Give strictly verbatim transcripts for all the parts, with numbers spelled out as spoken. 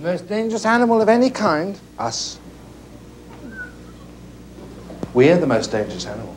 The most dangerous animal of any kind, us. We're the most dangerous animal.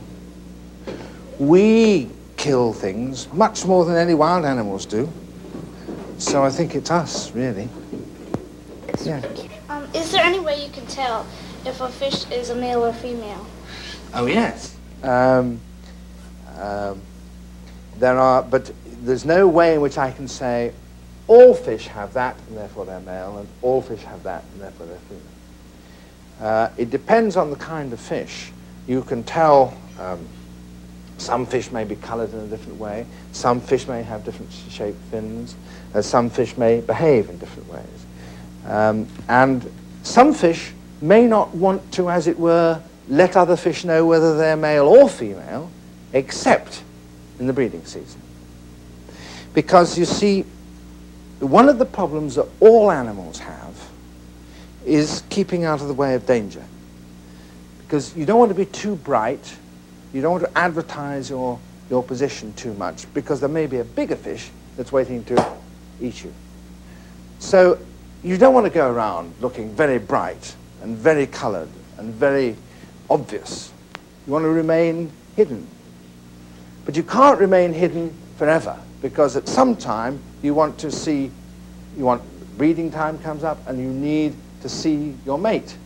We kill things much more than any wild animals do. So I think it's us, really. Yeah. Um, is there any way you can tell if a fish is a male or female? Oh, yes. Um, um, there are, but there's no way in which I can say all fish have that, and therefore they're male, and all fish have that, and therefore they're female. Uh, it depends on the kind of fish. You can tell um, some fish may be colored in a different way, some fish may have different shaped fins, uh, some fish may behave in different ways. Um, and some fish may not want to, as it were, let other fish know whether they're male or female, except in the breeding season. Because, you see, one of the problems that all animals have is keeping out of the way of danger. Because you don't want to be too bright, you don't want to advertise your, your position too much, because there may be a bigger fish that's waiting to eat you. So you don't want to go around looking very bright and very colored and very obvious. You want to remain hidden. But you can't remain hidden forever, because at some time you want to see, you want, breeding time comes up and you need to see your mate.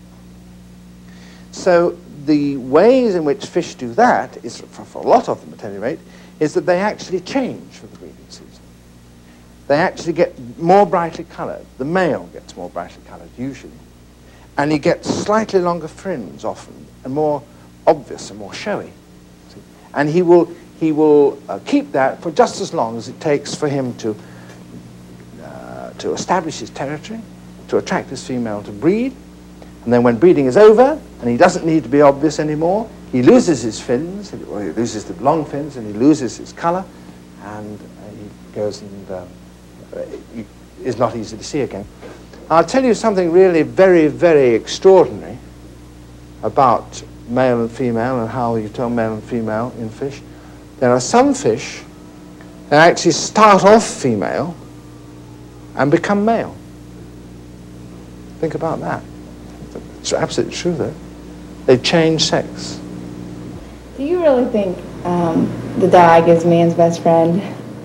So the ways in which fish do that, is, for, for a lot of them at any rate, is that they actually change for the breeding season. They actually get more brightly colored. The male gets more brightly colored, usually. And he gets slightly longer fins often, and more obvious and more showy. See? And he will, he will uh, keep that for just as long as it takes for him to, uh, to establish his territory, to attract his female to breed. And then when breeding is over, and he doesn't need to be obvious anymore, he loses his fins, or he loses the long fins, and he loses his color, and uh, he goes and uh, he is not easy to see again. I'll tell you something really very, very extraordinary about male and female and how you tell male and female in fish. There are some fish that actually start off female and become male. Think about that. It's absolutely true, though. They change sex. Do you really think um, the dog is man's best friend?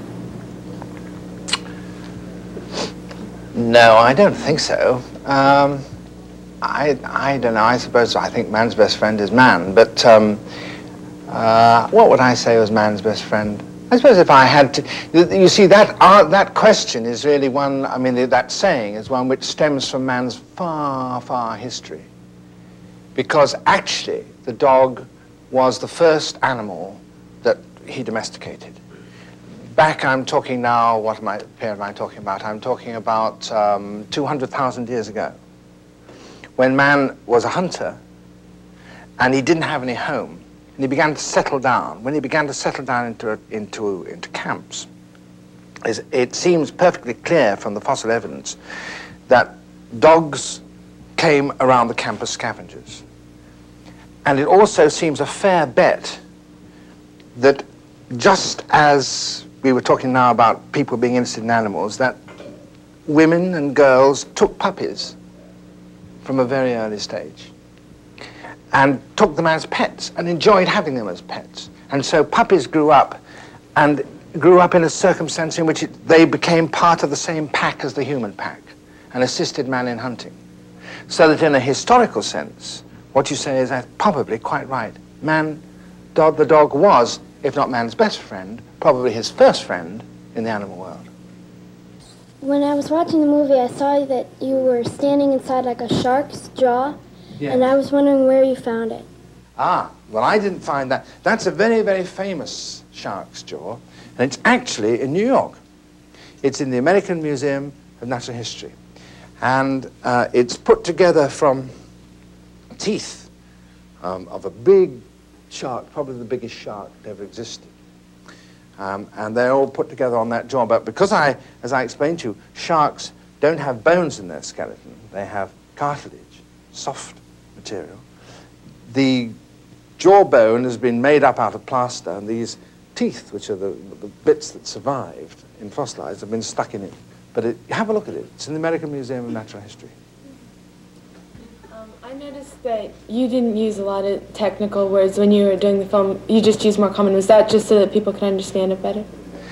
No, I don't think so. Um, I, I don't know. I suppose I think man's best friend is man. But um, uh, what would I say was man's best friend? I suppose if I had to... You see, that, uh, that question is really one... I mean, that saying is one which stems from man's far, far history. Because actually, the dog was the first animal that he domesticated. Back, I'm talking now, what am I, period am I talking about? I'm talking about um, two hundred thousand years ago, when man was a hunter, and he didn't have any home, and he began to settle down. When he began to settle down into, into, into camps, it seems perfectly clear from the fossil evidence that dogs came around the camp as scavengers. And it also seems a fair bet that just as we were talking now about people being interested in animals, that women and girls took puppies from a very early stage and took them as pets and enjoyed having them as pets. And so puppies grew up and grew up in a circumstance in which it, they became part of the same pack as the human pack and assisted man in hunting. So that in a historical sense, what you say is probably quite right. Man, dog, the dog was, if not man's best friend, probably his first friend in the animal world. When I was watching the movie, I saw that you were standing inside like a shark's jaw, yes. And I was wondering where you found it. Ah, well, I didn't find that. That's a very, very famous shark's jaw, and it's actually in New York. It's in the American Museum of Natural History. And uh, it's put together from teeth um, of a big shark, probably the biggest shark that ever existed. Um, and they're all put together on that jaw. But because I, as I explained to you, sharks don't have bones in their skeleton. They have cartilage, soft material. The jawbone has been made up out of plaster, and these teeth, which are the, the bits that survived in fossilized, have been stuck in it But it, have a look at it. It's in the American Museum of Natural History. Um, I noticed that you didn't use a lot of technical words when you were doing the film. You just used more common. Was that just so that people could understand it better?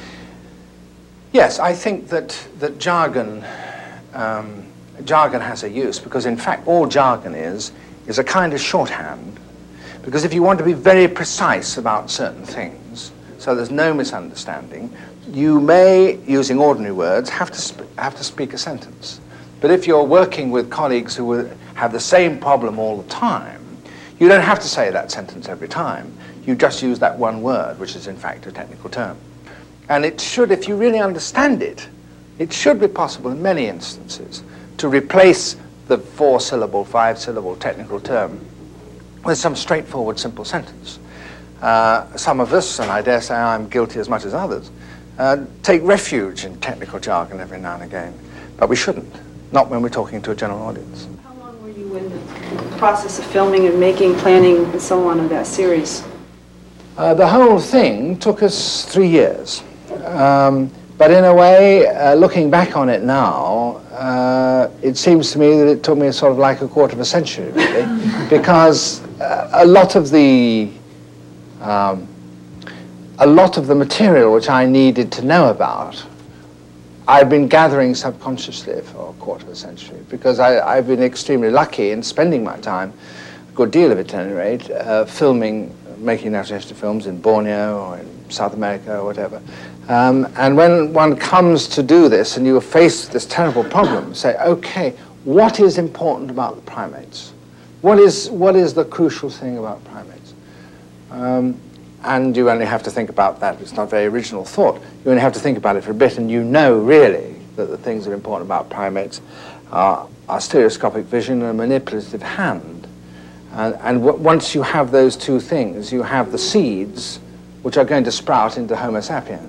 Yes, I think that, that jargon, um, jargon has a use, because in fact all jargon is, is a kind of shorthand. Because if you want to be very precise about certain things, so there's no misunderstanding, you may, using ordinary words, have to, sp have to speak a sentence. But if you're working with colleagues who will have the same problem all the time, you don't have to say that sentence every time. You just use that one word, which is in fact a technical term. And it should, if you really understand it, it should be possible in many instances to replace the four-syllable, five-syllable technical term with some straightforward, simple sentence. Uh, some of us, and I dare say I'm guilty as much as others, uh, take refuge in technical jargon every now and again. But we shouldn't, not when we're talking to a general audience. How long were you in the process of filming and making, planning, and so on of that series? Uh, the whole thing took us three years. Um, but in a way, uh, looking back on it now, uh, it seems to me that it took me sort of like a quarter of a century, really, because uh, a lot of the um, a lot of the material which I needed to know about, I've been gathering subconsciously for a quarter of a century, because I, I've been extremely lucky in spending my time, a good deal of it at any rate, uh, filming, making natural history films in Borneo or in South America or whatever. Um, and when one comes to do this and you are faced with this terrible problem, say, okay, what is important about the primates? What is, what is the crucial thing about primates? Um, and you only have to think about that. It's not a very original thought. You only have to think about it for a bit, and you know really that the things that are important about primates are, are stereoscopic vision and a manipulative hand. And, and w once you have those two things, you have the seeds which are going to sprout into Homo sapiens.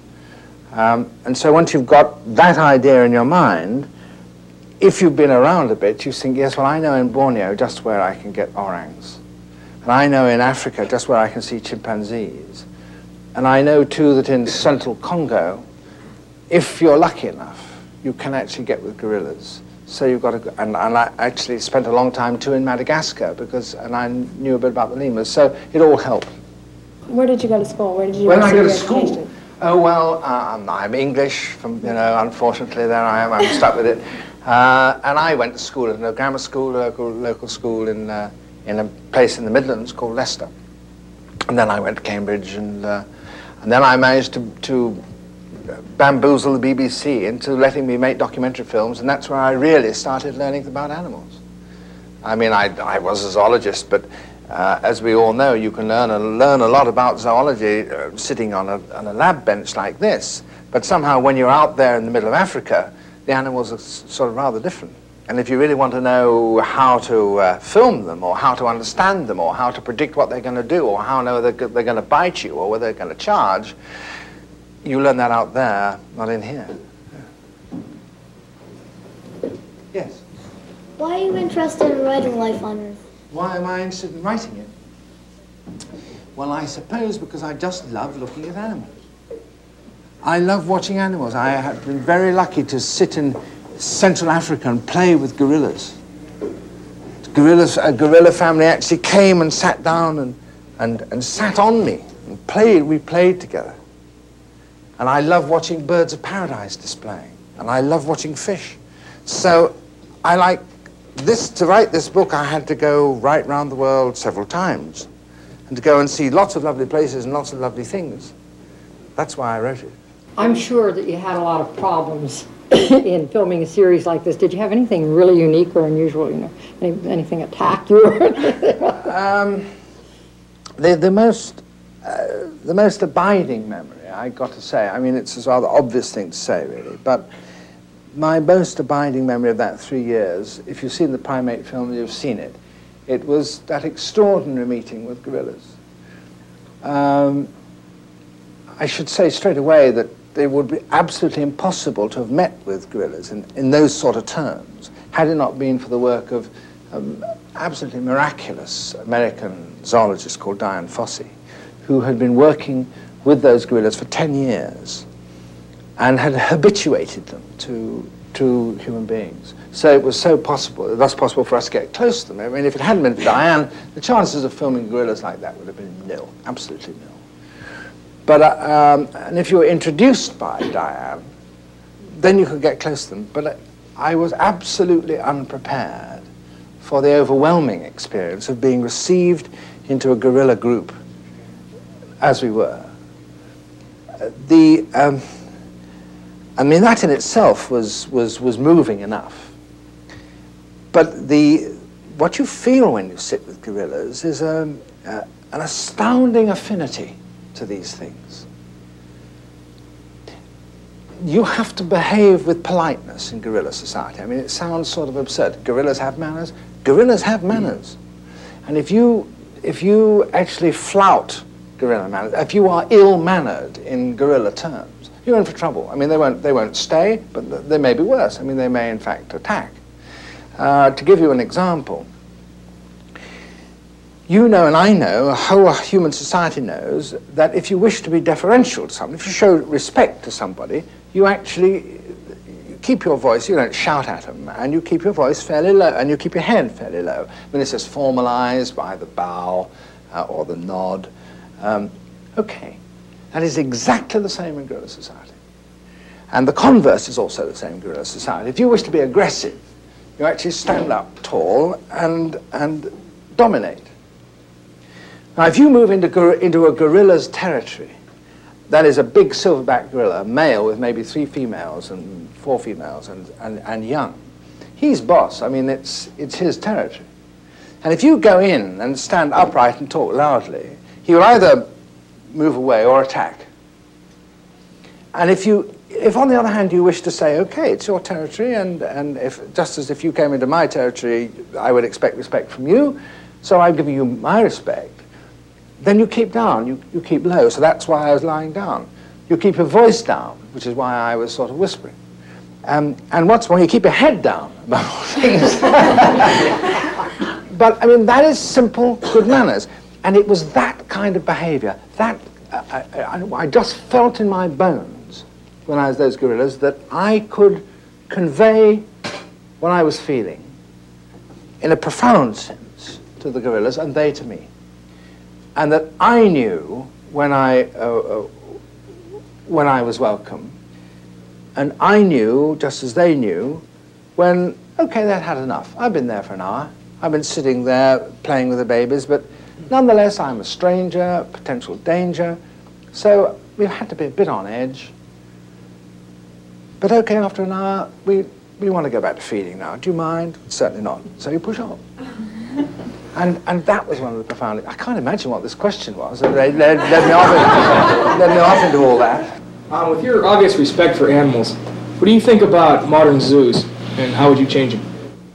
Um, and so once you've got that idea in your mind, if you've been around a bit, you think, yes, well, I know in Borneo just where I can get orangs. And I know in Africa just where I can see chimpanzees. And I know, too, that in central Congo, if you're lucky enough, you can actually get with gorillas. So you've got to, and, and I actually spent a long time, too, in Madagascar, because, and I knew a bit about the lemurs, so it all helped. Where did you go to school? Where did you When I go to receive your school? education? Oh, well, um, I'm English, from, you know, unfortunately, there I am, I'm stuck with it. Uh, and I went to school at a grammar school, a local, local school in, uh, in a place in the Midlands called Leicester. And then I went to Cambridge, and, uh, and then I managed to, to bamboozle the B B C into letting me make documentary films, and that's where I really started learning about animals. I mean, I, I was a zoologist, but Uh, as we all know, you can learn a, learn a lot about zoology uh, sitting on a, on a lab bench like this. But somehow when you're out there in the middle of Africa, the animals are s sort of rather different. And if you really want to know how to uh, film them, or how to understand them, or how to predict what they're going to do, or how know they're, they're going to bite you, or whether they're going to charge, you learn that out there, not in here. Yeah. Yes? Why are you interested in writing Life on Earth? Why am I interested in writing it? Well, I suppose because I just love looking at animals. I love watching animals. I have been very lucky to sit in Central Africa and play with gorillas. Gorillas, a gorilla family actually came and sat down and, and, and sat on me and played. We played together. And I love watching birds of paradise displaying. And I love watching fish. So I like This, to write this book, I had to go right round the world several times and to go and see lots of lovely places and lots of lovely things. That's why I wrote it. I'm sure that you had a lot of problems in filming a series like this. Did you have anything really unique or unusual, you know, any, anything attack you? um, the, the, most, uh, the most abiding memory, I got to say, I mean, it's a rather obvious thing to say, really, but my most abiding memory of that three years, if you've seen the primate film, you've seen it, it was that extraordinary meeting with gorillas. Um, I should say straight away that it would be absolutely impossible to have met with gorillas in, in those sort of terms, had it not been for the work of um, absolutely miraculous American zoologist called Dian Fossey, who had been working with those gorillas for ten years. and had habituated them to, to human beings. So it was so possible, thus possible for us to get close to them. I mean, if it hadn't been for Diane, the chances of filming gorillas like that would have been nil, absolutely nil. But, uh, um, and if you were introduced by Diane, then you could get close to them. But uh, I was absolutely unprepared for the overwhelming experience of being received into a gorilla group as we were. Uh, the, um, I mean, that in itself was, was, was moving enough. But the, what you feel when you sit with gorillas is a, uh, an astounding affinity to these things. You have to behave with politeness in gorilla society. I mean, it sounds sort of absurd. Gorillas have manners. Gorillas have manners. And if you, if you actually flout gorilla manners, if you are ill-mannered in gorilla terms, you're in for trouble. I mean, they won't, they won't stay, but they may be worse. I mean, they may, in fact, attack. Uh, to give you an example, you know and I know, a whole human society knows, that if you wish to be deferential to someone, if you show respect to somebody, you actually you keep your voice, you don't shout at them, and you keep your voice fairly low, and you keep your head fairly low. I mean, this is formalized by the bow uh, or the nod. Um, okay, that is exactly the same in gorilla society. And the converse is also the same in gorilla society. If you wish to be aggressive, you actually stand up tall and, and dominate. Now, if you move into, gor into a gorilla's territory, that is a big silverback gorilla, male with maybe three females and four females and, and, and young, he's boss. I mean, it's, it's his territory. And if you go in and stand upright and talk loudly, he will either move away or attack. And if you If, on the other hand, you wish to say, okay, it's your territory, and, and if, just as if you came into my territory, I would expect respect from you, so I'm giving you my respect, then you keep down, you, you keep low. So that's why I was lying down. You keep your voice down, which is why I was sort of whispering. Um, and what's more, you keep your head down, above all things. But, I mean, that is simple good manners. And it was that kind of behavior, that uh, I, I, I just felt in my bones when I was those gorillas, that I could convey what I was feeling in a profound sense to the gorillas, and they to me. And that I knew when I, uh, uh, when I was welcome, and I knew, just as they knew, when, okay, they'd had enough. I've been there for an hour. I've been sitting there playing with the babies, but nonetheless, I'm a stranger, potential danger, so we've had to be a bit on edge. But okay, after an hour, we, we want to go back to feeding now. Do you mind? Certainly not. So you push on. and, and that was one of the profound... I can't imagine what this question was. It led, led, led, me, off into, led me off into all that. Uh, with your obvious respect for animals, what do you think about modern zoos, and how would you change them?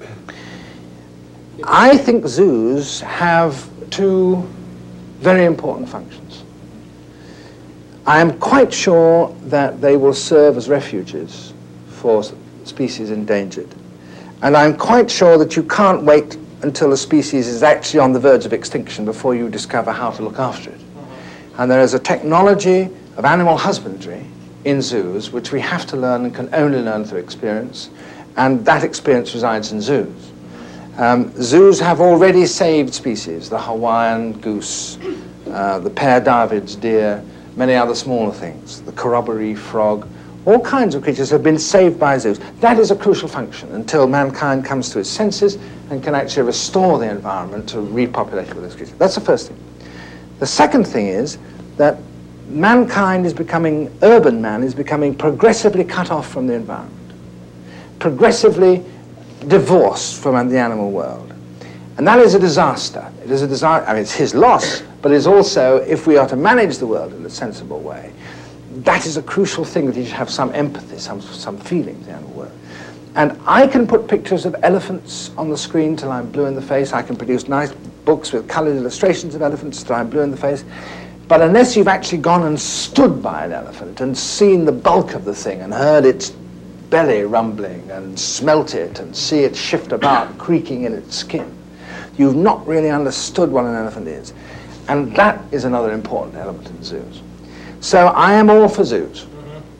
I think zoos have two very important functions. I am quite sure that they will serve as refuges for species endangered. And I'm quite sure that you can't wait until a species is actually on the verge of extinction before you discover how to look after it. And there is a technology of animal husbandry in zoos which we have to learn and can only learn through experience, and that experience resides in zoos. Um, zoos have already saved species, the Hawaiian goose, uh, the Père David's deer, many other smaller things, the corroboree frog, all kinds of creatures have been saved by zoos. That is a crucial function until mankind comes to its senses and can actually restore the environment to repopulate it with those creatures. That's the first thing. The second thing is that mankind is becoming, urban man is becoming progressively cut off from the environment, progressively divorced from the animal world. And that is a disaster. It is a disaster. I mean, it's his loss, but it's also, if we are to manage the world in a sensible way, that is a crucial thing, that he should have some empathy, some, some feeling for the animal world. And I can put pictures of elephants on the screen till I'm blue in the face. I can produce nice books with colored illustrations of elephants till I'm blue in the face. But unless you've actually gone and stood by an elephant and seen the bulk of the thing and heard its belly rumbling and smelt it and see it shift about, creaking in its skin, you've not really understood what an elephant is. And that is another important element in zoos. So I am all for zoos.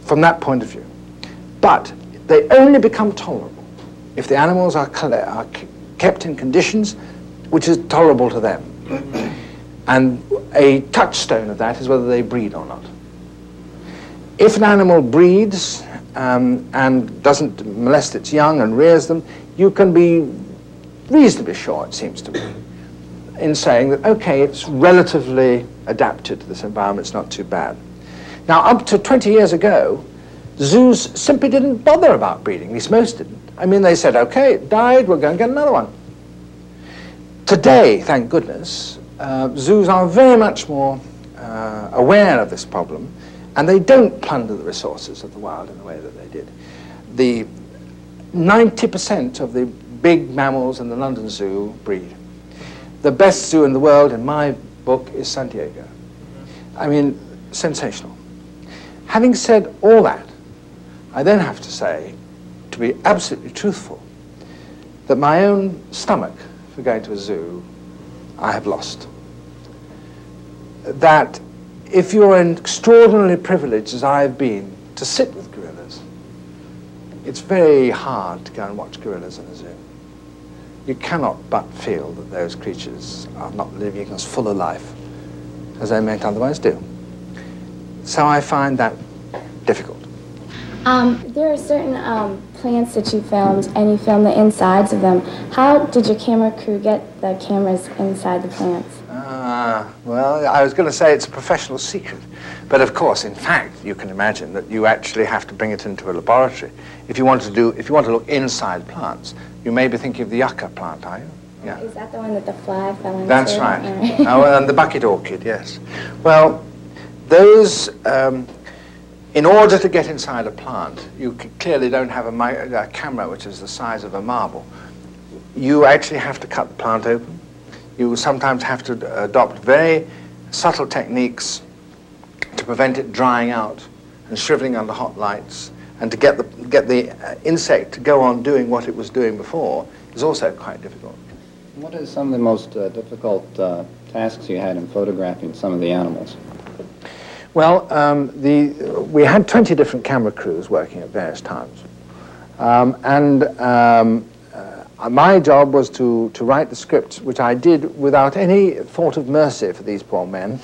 from that point of view. But they only become tolerable if the animals are, are kept in conditions which is tolerable to them. And a touchstone of that is whether they breed or not. If an animal breeds um, and doesn't molest its young and rears them, you can be reasonably sure, it seems to me, in saying that, okay, it's relatively adapted to this environment, it's not too bad. Now, up to twenty years ago, zoos simply didn't bother about breeding, at least most didn't. I mean, they said, okay, it died, we'll go and get another one. Today, thank goodness, uh, zoos are very much more uh, aware of this problem, and they don't plunder the resources of the wild in the way that they did. The ninety percent of the big mammals in the London Zoo breed. The best zoo in the world, in my book, is San Diego. I mean, sensational. Having said all that, I then have to say, to be absolutely truthful, that my own stomach for going to a zoo, I have lost. That if you're extraordinarily privileged, as I've been, to sit with gorillas, it's very hard to go and watch gorillas in a zoo. You cannot but feel that those creatures are not living as full a life as they might otherwise do. So I find that difficult. Um, there are certain um, plants that you filmed, and you filmed the insides of them. How did your camera crew get the cameras inside the plants? Ah, well, I was going to say it's a professional secret. But of course, in fact, you can imagine that you actually have to bring it into a laboratory. If you want to do, if you want to look inside plants, you may be thinking of the yucca plant, are you? Yeah. Is that the one that the fly fell into? That's right. Oh, and the bucket orchid, yes. Well, those, um, in order to get inside a plant, you c clearly don't have a, mi a camera which is the size of a marble. You actually have to cut the plant open. You sometimes have to adopt very subtle techniques to prevent it drying out and shriveling under hot lights, and to get the, get the uh, insect to go on doing what it was doing before is also quite difficult. What are some of the most uh, difficult uh, tasks you had in photographing some of the animals? Well, um, the, we had twenty different camera crews working at various times. Um, and um, uh, my job was to, to write the script, which I did without any thought of mercy for these poor men.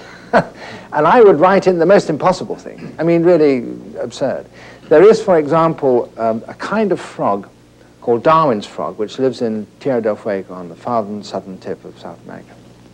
And I would write in the most impossible thing. I mean, really absurd. There is, for example, um, a kind of frog called Darwin's frog, which lives in Tierra del Fuego on the farthern southern tip of South America.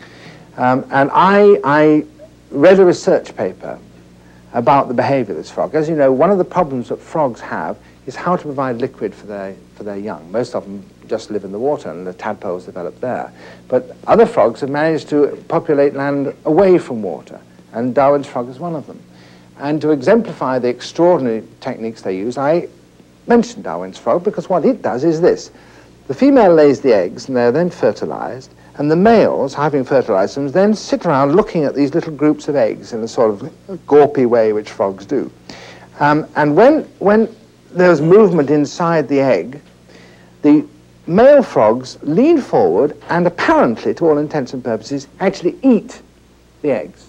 Um, and I, I read a research paper about the behavior of this frog. As you know, one of the problems that frogs have is how to provide liquid for their, for their young. Most of them just live in the water, and the tadpoles develop there. But other frogs have managed to populate land away from water, and Darwin's frog is one of them. And to exemplify the extraordinary techniques they use, I mentioned Darwin's frog because what it does is this. The female lays the eggs, and they're then fertilized, and the males, having fertilized them, then sit around looking at these little groups of eggs in a sort of gawpy way which frogs do. Um, and when, when there's movement inside the egg, the male frogs lean forward and apparently, to all intents and purposes, actually eat the eggs.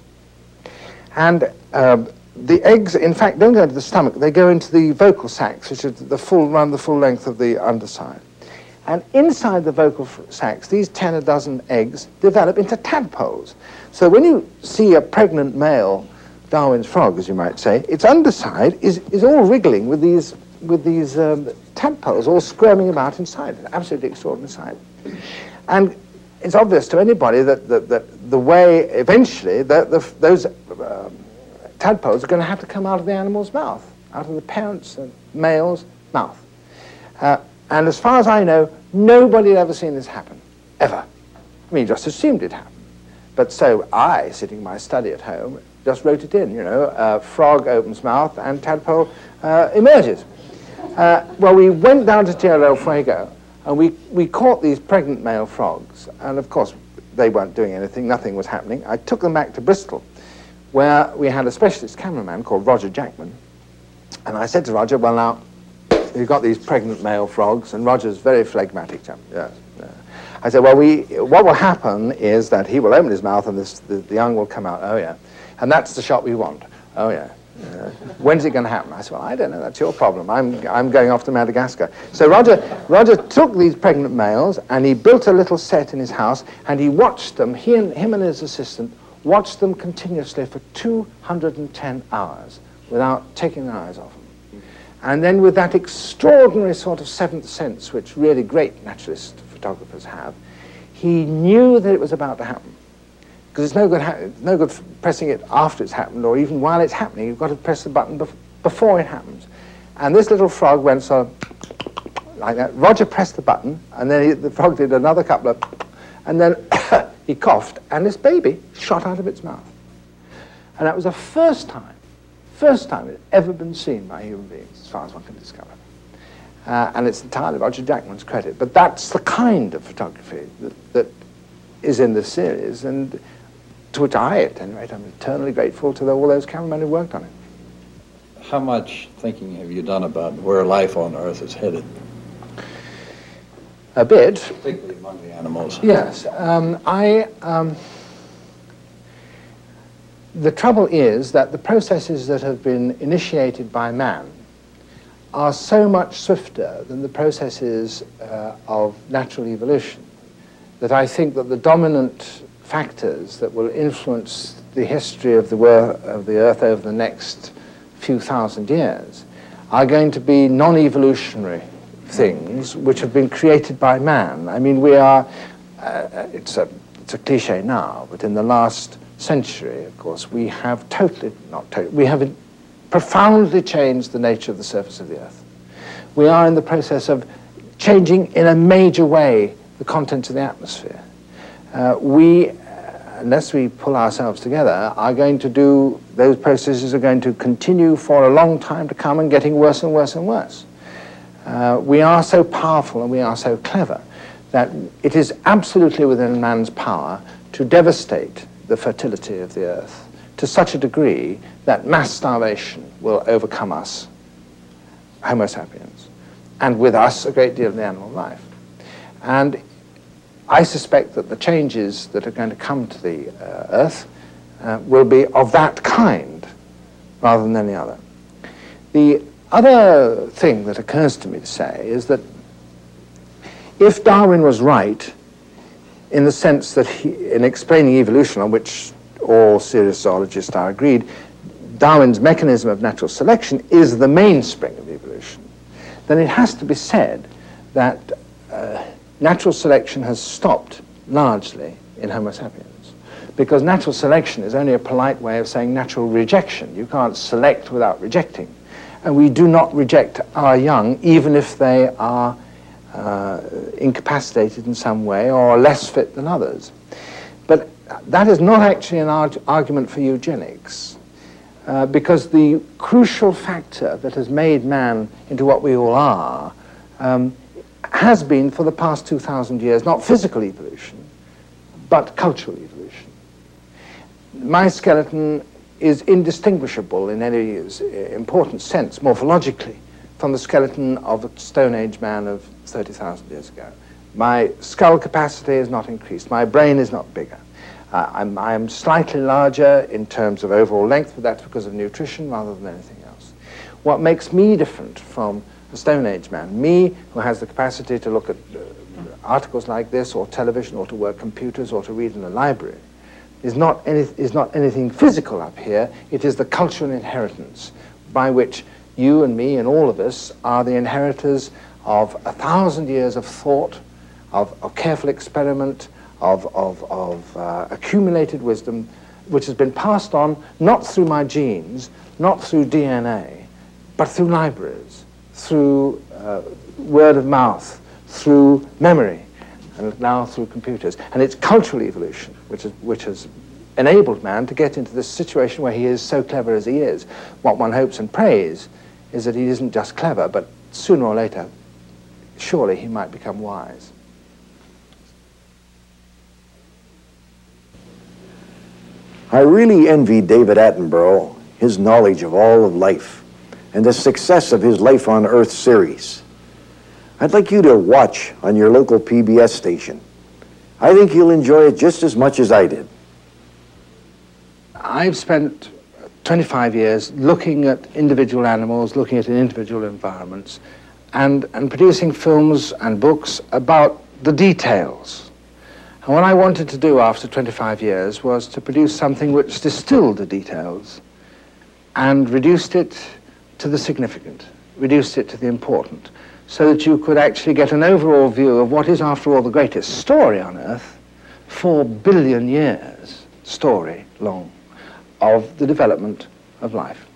And uh, the eggs, in fact, don't go into the stomach, they go into the vocal sacs, which are the full, run the full length of the underside. And inside the vocal sacs, these ten a dozen eggs develop into tadpoles. So when you see a pregnant male Darwin's frog, as you might say, its underside is, is all wriggling with these, with these um, tadpoles all squirming about inside. An absolutely extraordinary sight. And it's obvious to anybody that, that, that the way, eventually, the, the, those um, tadpoles are going to have to come out of the animal's mouth, out of the parent's uh, male's mouth. Uh, And as far as I know, nobody had ever seen this happen, ever. I mean, just assumed it happened. But so I, sitting in my study at home, just wrote it in, you know, uh, frog opens mouth and tadpole uh, emerges. Uh, well, we went down to Tierra del Fuego, and we, we caught these pregnant male frogs. And of course, they weren't doing anything, nothing was happening. I took them back to Bristol, where we had a specialist cameraman called Roger Jackman. And I said to Roger, well, now, you've got these pregnant male frogs, and Roger's very phlegmatic chap. Yes. Yeah. I said, well, we, what will happen is that he will open his mouth and this, the, the young will come out. Oh, yeah. And that's the shot we want. Oh, yeah. Uh, when's it going to happen? I said, well, I don't know, that's your problem. I'm, I'm going off to Madagascar. So Roger, Roger took these pregnant males and he built a little set in his house and he watched them, he and, him and his assistant, watched them continuously for two hundred ten hours without taking their eyes off them. And then with that extraordinary sort of seventh sense, which really great naturalist photographers have, he knew that it was about to happen. Because it's no good, ha no good pressing it after it's happened or even while it's happening. You've got to press the button bef before it happens. And this little frog went sort of like that. Roger pressed the button, and then he, the frog did another couple of, and then he coughed, and this baby shot out of its mouth. And that was the first time, first time it had ever been seen by human beings, as far as one can discover. Uh, and it's entirely Roger Jackman's credit. But that's the kind of photography that, that is in this series, and to which I, at any rate, I'm eternally grateful to the, all those cameramen who worked on it. How much thinking have you done about where life on Earth is headed? A bit. Particularly among the animals. Yes. Um, I, um, the trouble is that the processes that have been initiated by man are so much swifter than the processes uh, of natural evolution that I think that the dominant factors that will influence the history of the, of the Earth over the next few thousand years are going to be non-evolutionary things which have been created by man. I mean, we are, uh, it's, a, it's a cliche now, but in the last century, of course, we have totally, not totally, we have profoundly changed the nature of the surface of the Earth. We are in the process of changing in a major way the contents of the atmosphere. Uh, we, uh, unless we pull ourselves together, are going to do, those processes are going to continue for a long time to come and getting worse and worse and worse. Uh, we are so powerful and we are so clever that it is absolutely within man's power to devastate the fertility of the Earth to such a degree that mass starvation will overcome us, Homo sapiens, and with us a great deal of the animal life. And I suspect that the changes that are going to come to the uh, Earth uh, will be of that kind rather than any other. The other thing that occurs to me to say is that if Darwin was right in the sense that he, in explaining evolution, on which all serious zoologists are agreed, Darwin's mechanism of natural selection is the mainspring of evolution, then it has to be said that uh, natural selection has stopped largely in Homo sapiens, because natural selection is only a polite way of saying natural rejection. You can't select without rejecting, and we do not reject our young even if they are uh, incapacitated in some way or are less fit than others. But that is not actually an arg argument for eugenics, uh, because the crucial factor that has made man into what we all are um, has been for the past two thousand years not physical evolution, but cultural evolution. My skeleton is indistinguishable in any important sense, morphologically, from the skeleton of a Stone Age man of thirty thousand years ago. My skull capacity is not increased. My brain is not bigger. Uh, I'm, I'm slightly larger in terms of overall length, but that's because of nutrition rather than anything else. What makes me different from a Stone Age man, me who has the capacity to look at uh, articles like this, or television, or to work computers, or to read in a library, is not, any, is not anything physical up here. It is the cultural inheritance by which you and me and all of us are the inheritors of a thousand years of thought, of, of careful experiment, of, of, of uh, accumulated wisdom, which has been passed on not through my genes, not through D N A, but through libraries, through uh, word of mouth, through memory, and now through computers. And it's cultural evolution which, is, which has enabled man to get into this situation where he is so clever as he is. What one hopes and prays is that he isn't just clever, but sooner or later, surely he might become wise. I really envy David Attenborough his knowledge of all of life and the success of his Life on Earth series. I'd like you to watch on your local P B S station. I think you'll enjoy it just as much as I did. I've spent twenty-five years looking at individual animals, looking at individual environments, and, and producing films and books about the details. And what I wanted to do after twenty-five years was to produce something which distilled the details and reduced it to the significant, reduced it to the important, so that you could actually get an overall view of what is, after all, the greatest story on Earth, four billion years story long, of the development of life.